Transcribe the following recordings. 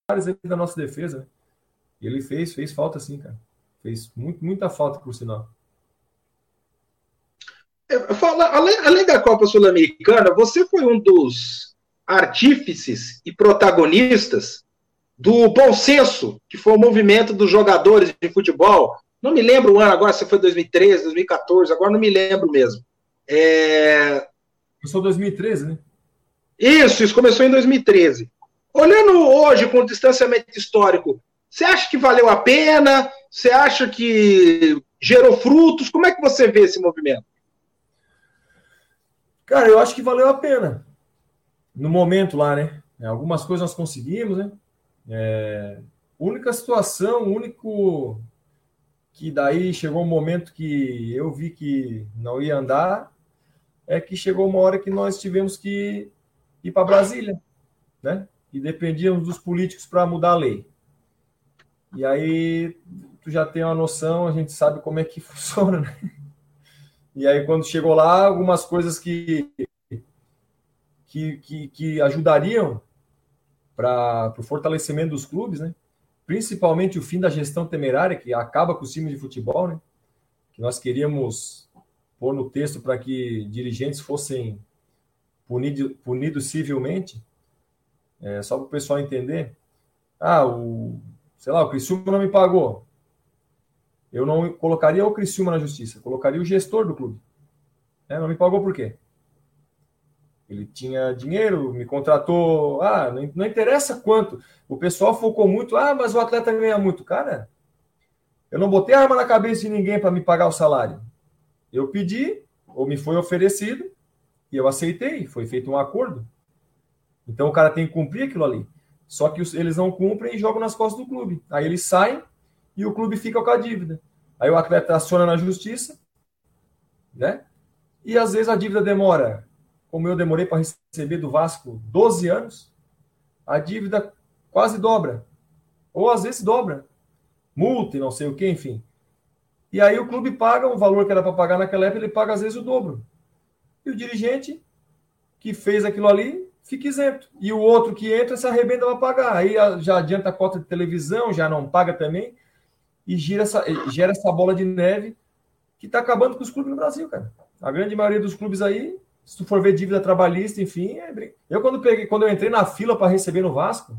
aí da nossa defesa, né? E ele fez falta sim, cara. Fez muita falta, por sinal. Além da Copa Sul-Americana, você foi um dos artífices e protagonistas do Bom Senso, que foi o movimento dos jogadores de futebol. Não me lembro o ano agora, se foi 2013, 2014, agora não me lembro mesmo. Eu sou 2013, né? Isso começou em 2013. Olhando hoje com o distanciamento histórico, você acha que valeu a pena? Você acha que gerou frutos? Como é que você vê esse movimento? Cara, eu acho que valeu a pena. No momento lá, né? Algumas coisas nós conseguimos, né? Única situação, único que daí chegou um momento que eu vi que não ia andar, é que chegou uma hora que nós tivemos que ir para Brasília, né? E dependíamos dos políticos para mudar a lei. E aí tu já tem uma noção, a gente sabe como é que funciona, né? E aí quando chegou lá, algumas coisas que ajudariam para o fortalecimento dos clubes, né? Principalmente o fim da gestão temerária, que acaba com os times de futebol, né? Que nós queríamos pôr no texto para que dirigentes fossem punidos civilmente, só para o pessoal entender. Sei lá, o Criciúma não me pagou. Eu não colocaria o Criciúma na justiça, colocaria o gestor do clube. Não me pagou por quê? Ele tinha dinheiro, me contratou. Não interessa quanto. O pessoal focou muito. Mas o atleta ganha muito. Cara, eu não botei a arma na cabeça de ninguém para me pagar o salário. Eu pedi, ou me foi oferecido, e eu aceitei. Foi feito um acordo. Então o cara tem que cumprir aquilo ali. Só que eles não cumprem e jogam nas costas do clube. Aí eles saem e o clube fica com a dívida. Aí o atleta aciona na justiça, né? E às vezes a dívida demora, como eu demorei para receber do Vasco 12 anos, a dívida quase dobra. Ou às vezes dobra. Multa e não sei o que, enfim. E aí o clube paga o valor que era para pagar naquela época, ele paga às vezes o dobro. E o dirigente que fez aquilo ali fica isento. E o outro que entra se arrebenta para pagar. Aí já adianta a cota de televisão, já não paga também. E gera essa bola de neve que está acabando com os clubes no Brasil, cara. A grande maioria dos clubes aí, se tu for ver dívida trabalhista, enfim, quando eu entrei na fila para receber no Vasco,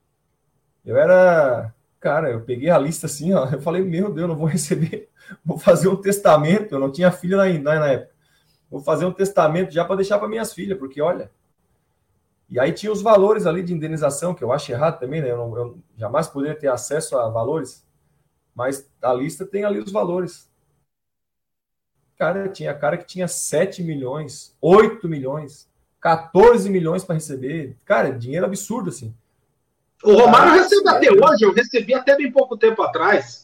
eu peguei a lista assim, ó, eu falei, meu Deus, não vou receber, vou fazer um testamento, eu não tinha filha ainda na época, vou fazer um testamento já para deixar para minhas filhas, porque olha, e aí tinha os valores ali de indenização, que eu acho errado também, né, eu jamais poderia ter acesso a valores, mas a lista tem ali os valores. Tinha cara que tinha 7 milhões, 8 milhões, 14 milhões para receber. Cara, dinheiro absurdo, assim. O Romário recebe até hoje, eu recebi até bem pouco tempo atrás.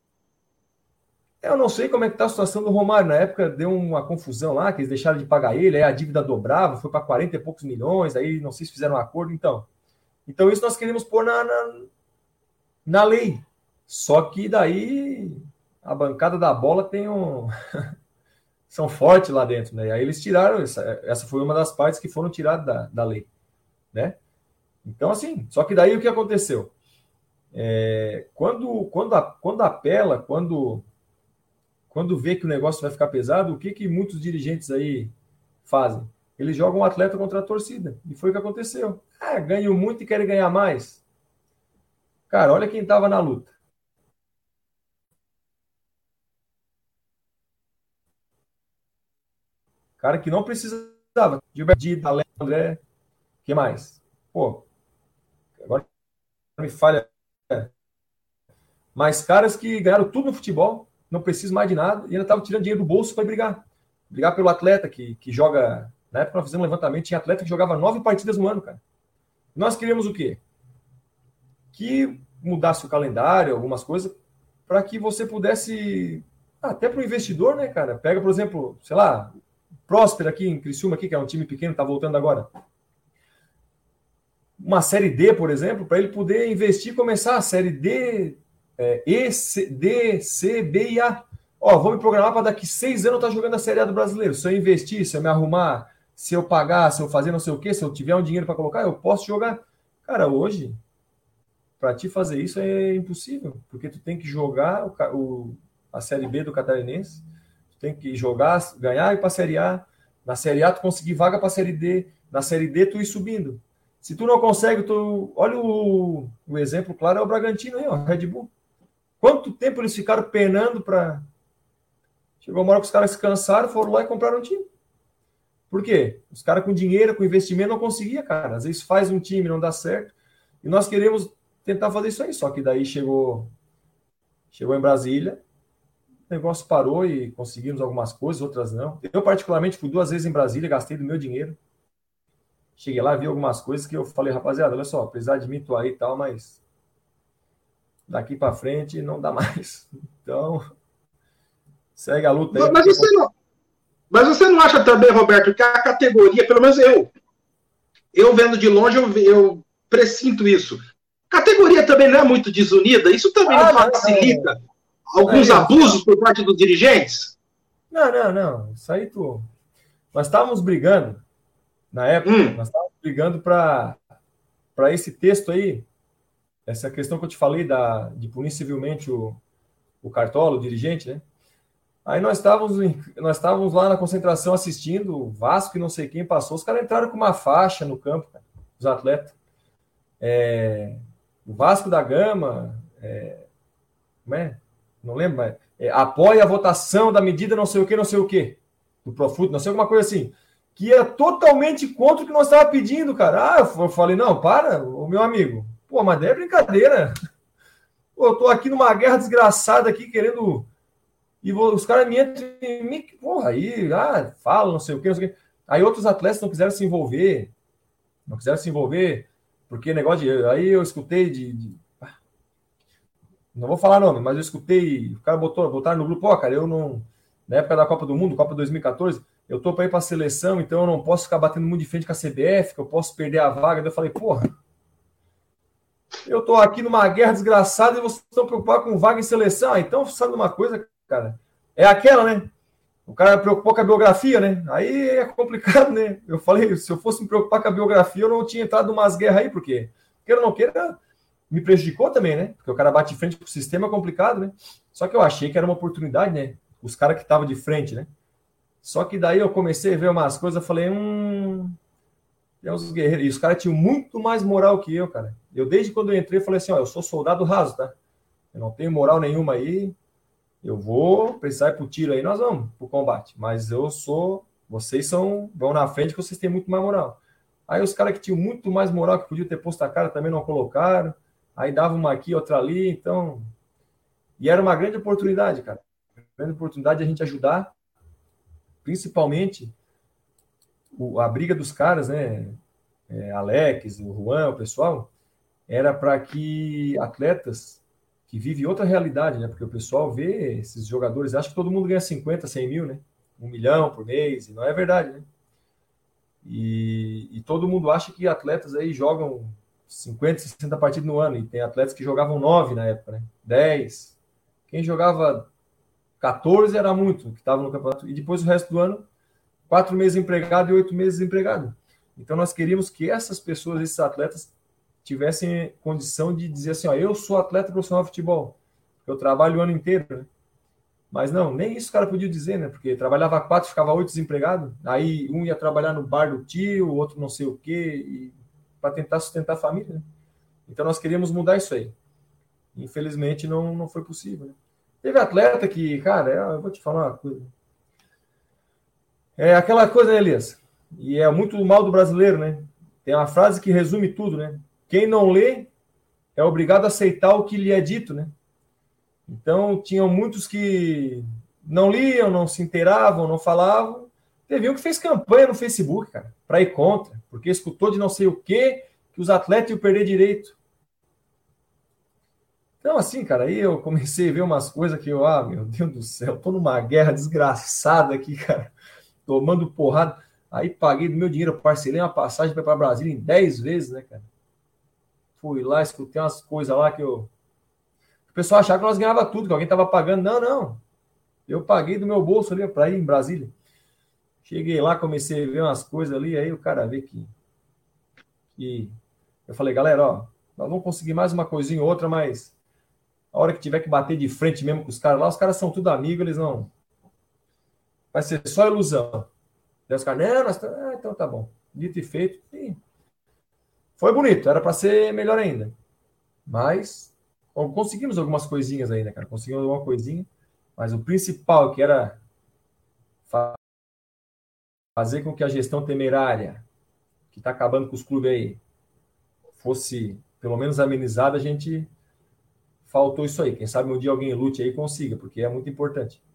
Eu não sei como é que está a situação do Romário. Na época deu uma confusão lá, que eles deixaram de pagar ele, aí a dívida dobrava, foi para 40 e poucos milhões, aí não sei se fizeram um acordo. Então isso nós queríamos pôr na lei. Só que daí a bancada da bola tem são fortes lá dentro, né? Aí eles tiraram, essa foi uma das partes que foram tiradas da lei, né? Então, assim, só que daí o que aconteceu? Quando apela, quando vê que o negócio vai ficar pesado, o que muitos dirigentes aí fazem? Eles jogam o atleta contra a torcida. E foi o que aconteceu. Ganham muito e querem ganhar mais. Cara, olha quem estava na luta. Cara que não precisava. Gilberto, André, o que mais? Pô, agora me falha. Mas caras que ganharam tudo no futebol, não precisam mais de nada, e ainda estavam tirando dinheiro do bolso para brigar. Brigar pelo atleta que joga. Na época nós fizemos um levantamento, tinha atleta que jogava 9 partidas no ano, cara. Nós queríamos o quê? Que mudasse o calendário, algumas coisas, para que você pudesse. Até para o investidor, né, cara? Pega, por exemplo, sei lá, Próspera aqui em Criciúma, aqui, que é um time pequeno, está voltando agora. Uma série D, por exemplo, para ele poder investir e começar a série D, E, D, C, B e A. Vou me programar para daqui 6 anos eu estar jogando a Série A do Brasileiro. Se eu investir, se eu me arrumar, se eu pagar, se eu fazer não sei o quê, se eu tiver um dinheiro para colocar, eu posso jogar. Cara, hoje, para ti fazer isso é impossível, porque tu tem que jogar a Série B do Catarinense, tu tem que jogar, ganhar e ir para a Série A. Na Série A tu conseguir vaga para a Série D. Na Série D tu ir subindo. Se tu não consegue, olha o exemplo claro, é o Bragantino aí, ó, Red Bull. Quanto tempo eles ficaram penando para... Chegou uma hora que os caras se cansaram, foram lá e compraram um time. Por quê? Os caras com dinheiro, com investimento, não conseguiam, cara. Às vezes faz um time, não dá certo. E nós queremos tentar fazer isso aí. Só que daí chegou em Brasília, o negócio parou e conseguimos algumas coisas, outras não. Eu, particularmente, fui 2 vezes em Brasília, gastei do meu dinheiro. Cheguei lá, vi algumas coisas que eu falei, rapaziada, olha só, apesar de mim, tô aí e tal, mas daqui para frente não dá mais. Então, segue a luta aí. Mas você não acha também, Roberto, que a categoria, pelo menos eu vendo de longe, eu presinto isso. A categoria também não é muito desunida? Isso também não facilita alguns abusos por parte dos dirigentes? Não. Isso aí Nós estávamos brigando, na época, nós estávamos brigando para esse texto aí, essa questão que eu te falei de punir civilmente o Cartola, o dirigente, né? Aí nós estávamos lá na concentração assistindo, o Vasco e não sei quem passou, os caras entraram com uma faixa no campo, cara, os atletas. O Vasco da Gama, como é? Não lembro, mas apoia a votação da medida não sei o que, do Profut, não sei, alguma coisa assim, que ia totalmente contra o que nós estávamos pedindo, cara. Eu falei, não, para, o meu amigo, pô, mas é brincadeira. Pô, eu tô aqui numa guerra desgraçada aqui, querendo... E os caras me entram em mim, porra, aí, fala, não sei o que. Aí outros atletas não quiseram se envolver, porque negócio de... Aí eu escutei não vou falar nome, mas eu escutei, o cara botaram no grupo, cara, eu não... Na época da Copa do Mundo, Copa 2014, eu tô para ir para a seleção, então eu não posso ficar batendo muito de frente com a CBF, que eu posso perder a vaga. Daí eu falei, porra, eu tô aqui numa guerra desgraçada e vocês estão preocupados com vaga em seleção. Então, sabe uma coisa, cara? É aquela, né? O cara preocupou com a biografia, né? Aí é complicado, né? Eu falei, se eu fosse me preocupar com a biografia, eu não tinha entrado em umas guerras aí, porque queira ou não queira, me prejudicou também, né? Porque o cara bate de frente com o sistema, é complicado, né? Só que eu achei que era uma oportunidade, né? Os caras que estavam de frente, né? Só que daí eu comecei a ver umas coisas, eu falei, tem uns guerreiros. E os caras tinham muito mais moral que eu, cara. Eu, desde quando eu entrei, falei assim, ó, eu sou soldado raso, tá? Eu não tenho moral nenhuma aí. Eu vou precisar ir pro tiro aí, nós vamos pro combate. Mas vocês vão na frente que vocês têm muito mais moral. Aí os caras que tinham muito mais moral, que podiam ter posto a cara, também não colocaram. Aí dava uma aqui, outra ali, então... E era uma grande oportunidade, cara. Grande oportunidade de a gente ajudar, principalmente a briga dos caras, né? Alex, o Juan, o pessoal, era para que atletas que vivem outra realidade, né? Porque o pessoal vê esses jogadores, acha que todo mundo ganha 50, 100 mil, né? 1 milhão por mês, e não é verdade, né? E todo mundo acha que atletas aí jogam 50, 60 partidas no ano, e tem atletas que jogavam 9 na época, né? 10. Quem jogava 14 era muito, que estava no campeonato, e depois o resto do ano, 4 meses empregado e 8 meses desempregado. Então nós queríamos que essas pessoas, esses atletas, tivessem condição de dizer assim, ó, eu sou atleta profissional de futebol, eu trabalho o ano inteiro, né? Mas não, nem isso o cara podia dizer, né? Porque trabalhava 4, ficava 8 desempregado, aí um ia trabalhar no bar do tio, o outro não sei o quê, para tentar sustentar a família, né? Então nós queríamos mudar isso aí. Infelizmente não foi possível, né? Teve atleta que, cara, eu vou te falar uma coisa. É aquela coisa, né, Elias? E é muito mal do brasileiro, né? Tem uma frase que resume tudo, né? Quem não lê é obrigado a aceitar o que lhe é dito, né? Então, tinham muitos que não liam, não se inteiravam, não falavam. Teve um que fez campanha no Facebook, cara, para ir contra, porque escutou de não sei o quê, que os atletas iam perder direito. Então, assim, cara, aí eu comecei a ver umas coisas que meu Deus do céu, tô numa guerra desgraçada aqui, cara, tomando porrada. Aí paguei do meu dinheiro, parcelei uma passagem para Brasília em 10 vezes, né, cara? Fui lá, escutei umas coisas lá que o pessoal achava que nós ganhava tudo, que alguém tava pagando. Não. Eu paguei do meu bolso ali para ir em Brasília. Cheguei lá, comecei a ver umas coisas ali, aí o cara vê que eu falei, galera, ó, Nós vamos conseguir mais uma coisinha ou outra, mas a hora que tiver que bater de frente mesmo com os caras lá, os caras são tudo amigos, eles não. Vai ser só ilusão. Daí os caras, não, então tá bom. Dito e feito. E foi bonito, era para ser melhor ainda. Mas conseguimos algumas coisinhas ainda, cara. Conseguimos alguma coisinha. Mas o principal, que era fazer com que a gestão temerária, que está acabando com os clubes aí, fosse pelo menos amenizada, a gente faltou isso aí. Quem sabe um dia alguém lute aí e consiga, porque é muito importante.